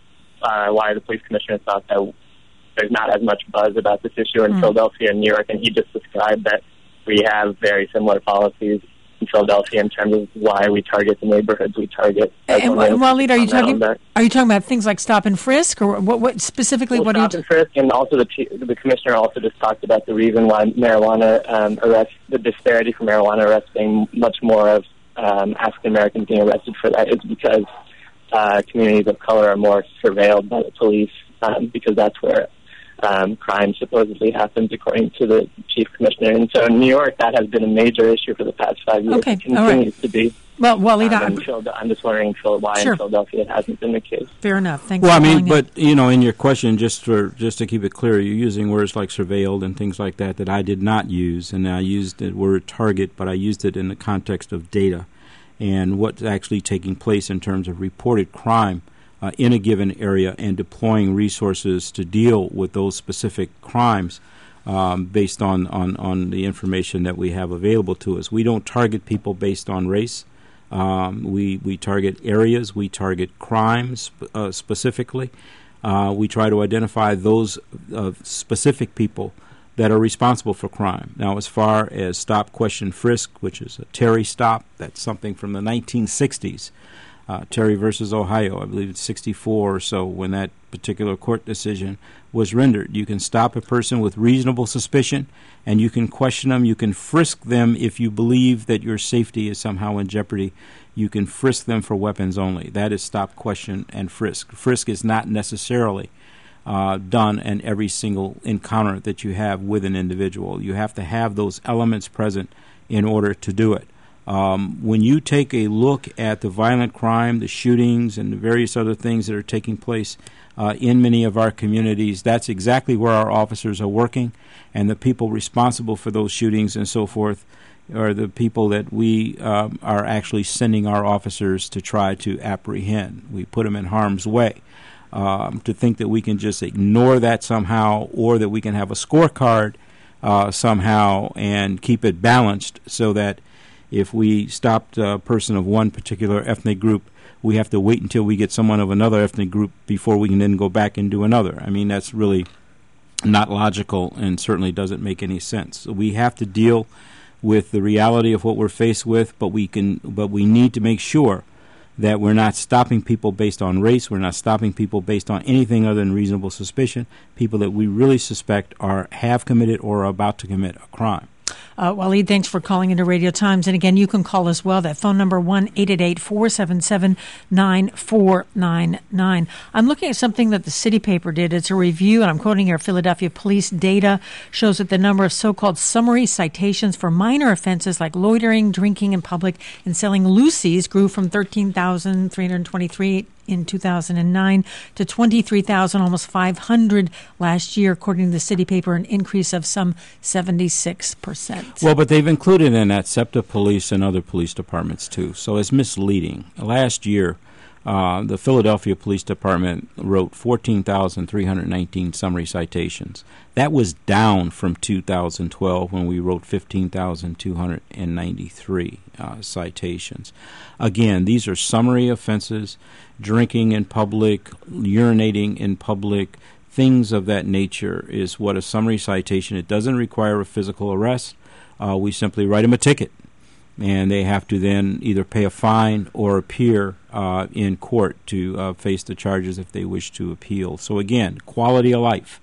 uh, why the police commissioner thought that there's not as much buzz about this issue in mm. Philadelphia and New York, and he just described that we have very similar policies in Philadelphia in terms of why we target the neighborhoods we target. And, and Waleed, are you talking? Are you talking about things like stop and frisk, or what? What specifically? Well, what stop are you? and frisk, and also the the commissioner also just talked about the reason why marijuana um, arrests, the disparity for marijuana arrests being much more of um, African Americans being arrested for that is because uh, communities of color are more surveilled by the police, um, because that's where Um, crime supposedly happens, according to the chief commissioner. And so in New York, that has been a major issue for the past five years. Okay, it continues all right. to be. Well, Waleed, um, I'm just wondering why sure. in Philadelphia it hasn't been the case. Fair enough. Thanks well, for I mean, calling but, in. you know, in your question, just for just to keep it clear, you're using words like surveilled and things like that that I did not use. And I used the word target, but I used it in the context of data and what's actually taking place in terms of reported crime Uh, in a given area and deploying resources to deal with those specific crimes um, based on, on, on the information that we have available to us. We don't target people based on race. Um, we, we target areas. We target crimes uh, specifically. Uh, we try to identify those uh, specific people that are responsible for crime. Now, as far as stop, question, frisk, which is a Terry stop, that's something from the nineteen sixties. Uh, Terry versus Ohio, I believe it's sixty-four or so when that particular court decision was rendered. You can stop a person with reasonable suspicion, and you can question them. You can frisk them if you believe that your safety is somehow in jeopardy. You can frisk them for weapons only. That is stop, question, and frisk. Frisk is not necessarily uh, done in every single encounter that you have with an individual. You have to have those elements present in order to do it. Um, when you take a look at the violent crime, the shootings, and the various other things that are taking place uh, in many of our communities, that's exactly where our officers are working, and the people responsible for those shootings and so forth are the people that we um, are actually sending our officers to try to apprehend. We put them in harm's way. Um, to think that we can just ignore that somehow, or that we can have a scorecard uh, somehow and keep it balanced so that if we stopped a person of one particular ethnic group, we have to wait until we get someone of another ethnic group before we can then go back and do another. I mean, that's really not logical and certainly doesn't make any sense. So we have to deal with the reality of what we're faced with, but we can, but we need to make sure that we're not stopping people based on race. We're not stopping people based on anything other than reasonable suspicion, people that we really suspect are have committed or are about to commit a crime. Uh, Waleed, thanks for calling into Radio Times. And again, you can call as well. That phone number, one eight eight eight, four seven seven, nine four nine nine. I'm looking at something that the City Paper did. It's a review, and I'm quoting here, Philadelphia police data shows that the number of so-called summary citations for minor offenses like loitering, drinking in public, and selling loosies grew from thirteen thousand three hundred twenty-three in two thousand nine to twenty-three thousand, almost five hundred last year, according to the City Paper, an increase of some seventy-six percent. Well, but they've included in that SEPTA police and other police departments, too, so it's misleading. Last year, uh, the Philadelphia Police Department wrote fourteen thousand three hundred nineteen summary citations. That was down from two thousand twelve when we wrote fifteen thousand two hundred ninety-three uh, citations. Again, these are summary offenses, drinking in public, urinating in public, things of that nature is what a summary citation. It doesn't require a physical arrest. Uh, we simply write them a ticket, and they have to then either pay a fine or appear uh, in court to uh, face the charges if they wish to appeal. So again, quality of life.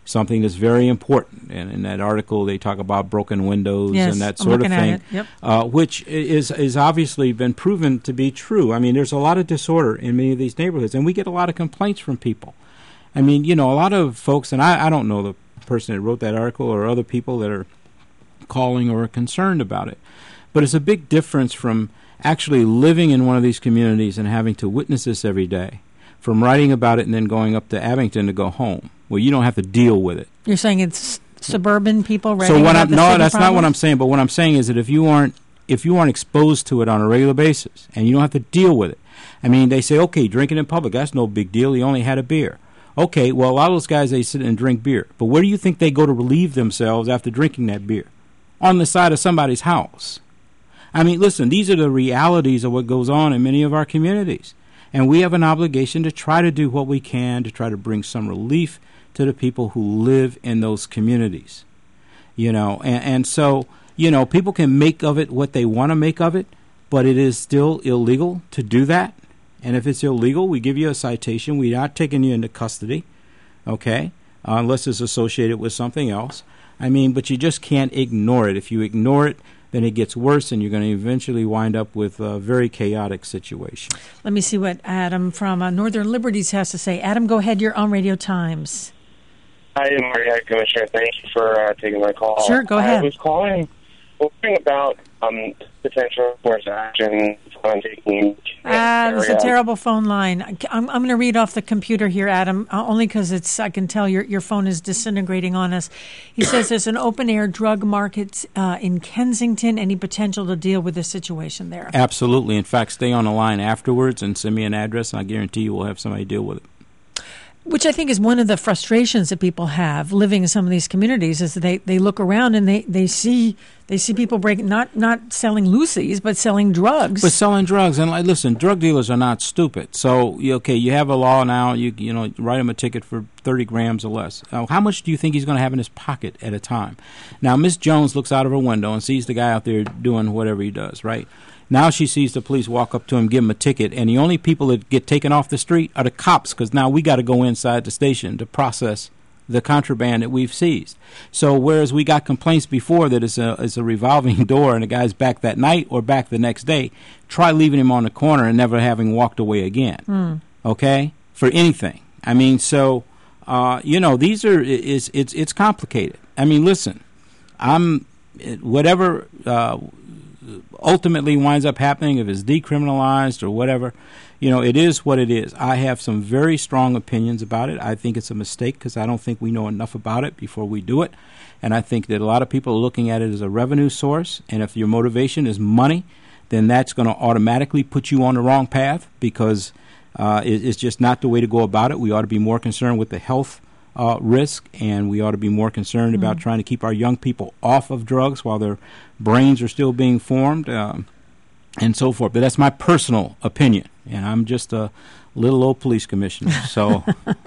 something that's very important. And in that article, they talk about broken windows yes, and that I'm sort of looking at thing, it. Yep. uh, which is is obviously been proven to be true. I mean, there's a lot of disorder in many of these neighborhoods, and we get a lot of complaints from people. I mean, you know, a lot of folks, and I, I don't know the person that wrote that article or other people that are calling or are concerned about it, but it's a big difference from actually living in one of these communities and having to witness this every day, from writing about it and then going up to Abington to go home. Well, you don't have to deal with it. You're saying it's suburban people writing so what about I'm, the no, city that's problems? not what I'm saying. But what I'm saying is that if you aren't if you aren't exposed to it on a regular basis and you don't have to deal with it, I mean, they say, okay, drinking in public, that's no big deal. He only had a beer. Okay, well, a lot of those guys, they sit and drink beer. But where do you think they go to relieve themselves after drinking that beer? On the side of somebody's house. I mean, listen, these are the realities of what goes on in many of our communities. And we have an obligation to try to do what we can to try to bring some relief to the people who live in those communities. You know, and, and so, you know, people can make of it what they want to make of it, but it is still illegal to do that. And if it's illegal, we give you a citation. We're not taking you into custody, okay, uh, unless it's associated with something else. I mean, but you just can't ignore it. If you ignore it, then it gets worse, and you're going to eventually wind up with a very chaotic situation. Let me see what Adam from uh, Northern Liberties has to say. Adam, go ahead. You're on Radio Times. Hi, Maria, Commissioner. Thank you for uh, taking my call. Sure, go ahead. I was calling, wondering about um, potential force action on taking. Ah, it's a terrible phone line. I'm, I'm going to read off the computer here, Adam, uh, only because it's. I can tell your your phone is disintegrating on us. He says there's an open-air drug market uh, in Kensington. Any potential to deal with the situation there? Absolutely. In fact, stay on the line afterwards and send me an address, and I guarantee you we'll have somebody deal with it. Which I think is one of the frustrations that people have living in some of these communities is that they, they look around and they, they see they see people breaking, not not selling loosies, but selling drugs. But selling drugs. And like, listen, drug dealers are not stupid. So, okay, you have a law now, you you know, write him a ticket for thirty grams or less. Uh, how much do you think he's going to have in his pocket at a time? Now, Miss Jones looks out of her window and sees the guy out there doing whatever he does, right? Now she sees the police walk up to him, give him a ticket, and the only people that get taken off the street are the cops, because now we got to go inside the station to process the contraband that we've seized. So whereas we got complaints before that it's a, it's a revolving door and the guy's back that night or back the next day, try leaving him on the corner and never having walked away again, mm. okay, for anything. I mean, so, uh, you know, these are, it's, it's, it's complicated. I mean, listen, I'm, whatever... Uh, ultimately winds up happening, if it's decriminalized or whatever, you know, it is what it is. I have some very strong opinions about it. I think it's a mistake because I don't think we know enough about it before we do it. And I think that a lot of people are looking at it as a revenue source. And if your motivation is money, then that's going to automatically put you on the wrong path because uh, it, it's just not the way to go about it. We ought to be more concerned with the health Uh, risk, and we ought to be more concerned mm. about trying to keep our young people off of drugs while their brains are still being formed, um, and so forth. But that's my personal opinion, and I'm just a little old police commissioner. So,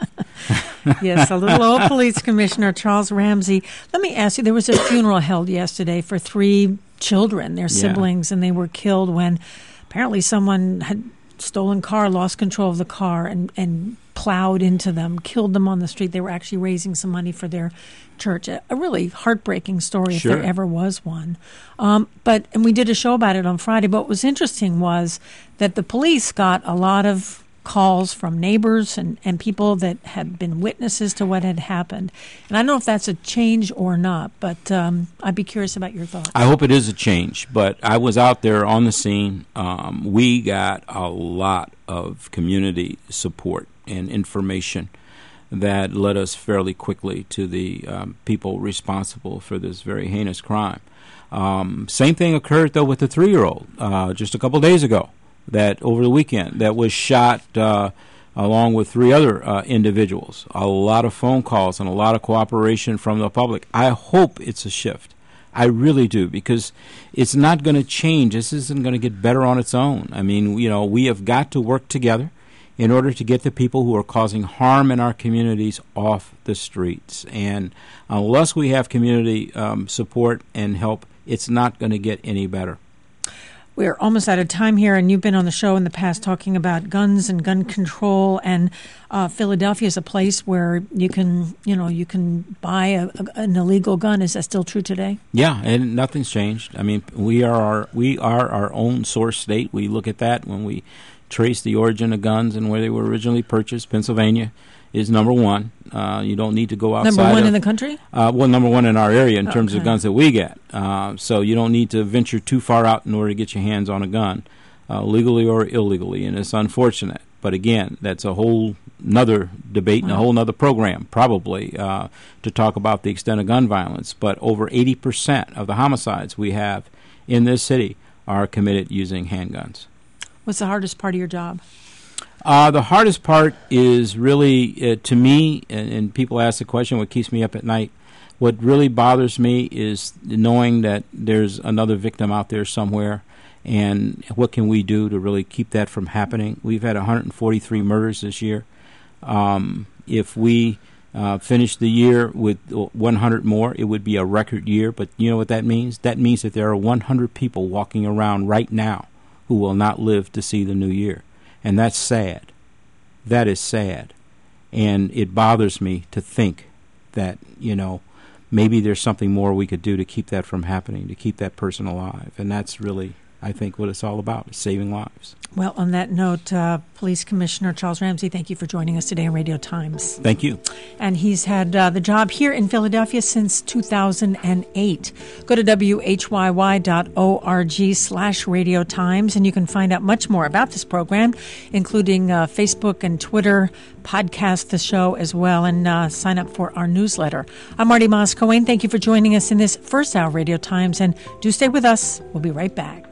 yes, a little old police commissioner, Charles Ramsey. Let me ask you: there was a funeral held yesterday for three children, their siblings, yeah. and they were killed when apparently someone had stolen car, lost control of the car, and and. plowed into them, killed them on the street. They were actually raising some money for their church. A, a really heartbreaking story, sure. if there ever was one. Um, but and we did a show about it on Friday. But what was interesting was that the police got a lot of calls from neighbors and, and people that had been witnesses to what had happened. And I don't know if that's a change or not, but um, I'd be curious about your thoughts. I hope it is a change, but I was out there on the scene. Um, we got a lot of community support and information that led us fairly quickly to the um, people responsible for this very heinous crime. Um, same thing occurred, though, with the three-year-old uh, just a couple days ago, that over the weekend, that was shot uh, along with three other uh, individuals. A lot of phone calls and a lot of cooperation from the public. I hope it's a shift. I really do, because it's not going to change. This isn't going to get better on its own. I mean, you know, we have got to work together in order to get the people who are causing harm in our communities off the streets. And unless we have community um, support and help, it's not going to get any better. We're almost out of time here, and you've been on the show in the past talking about guns and gun control, and uh, Philadelphia is a place where you can, you know, you can buy a, a, an illegal gun. Is that still true today? Yeah, and nothing's changed. I mean, we are our, we are our own source state. We look at that when we trace the origin of guns and where they were originally purchased. Pennsylvania is number one. Uh, you don't need to go outside. Number one of, in the country? Uh, well, number one in our area in Oh, terms okay. of guns that we get. Uh, so you don't need to venture too far out in order to get your hands on a gun, uh, legally or illegally, and it's unfortunate. But again, that's a whole nother debate and a Wow. whole nother program, probably, uh, to talk about the extent of gun violence. But over eighty percent of the homicides we have in this city are committed using handguns. What's the hardest part of your job? Uh, the hardest part is really, uh, to me, and, and people ask the question, what keeps me up at night, what really bothers me is knowing that there's another victim out there somewhere, and what can we do to really keep that from happening. We've had one hundred forty-three murders this year. Um, if we uh, finish the year with one hundred more, it would be a record year, but you know what that means? That means that there are one hundred people walking around right now who will not live to see the new year. And that's sad. That is sad. And it bothers me to think that, you know, maybe there's something more we could do to keep that from happening, to keep that person alive. And that's really, I think, what it's all about, is saving lives. Well, on that note, uh, Police Commissioner Charles Ramsey, thank you for joining us today on Radio Times. Thank you. And he's had uh, the job here in Philadelphia since two thousand eight. Go to W H Y Y dot org slash Radio Times, and you can find out much more about this program, including uh, Facebook and Twitter, podcast the show as well, and uh, sign up for our newsletter. I'm Marty Moss-Cohen. Thank you for joining us in this first hour of Radio Times, and do stay with us. We'll be right back.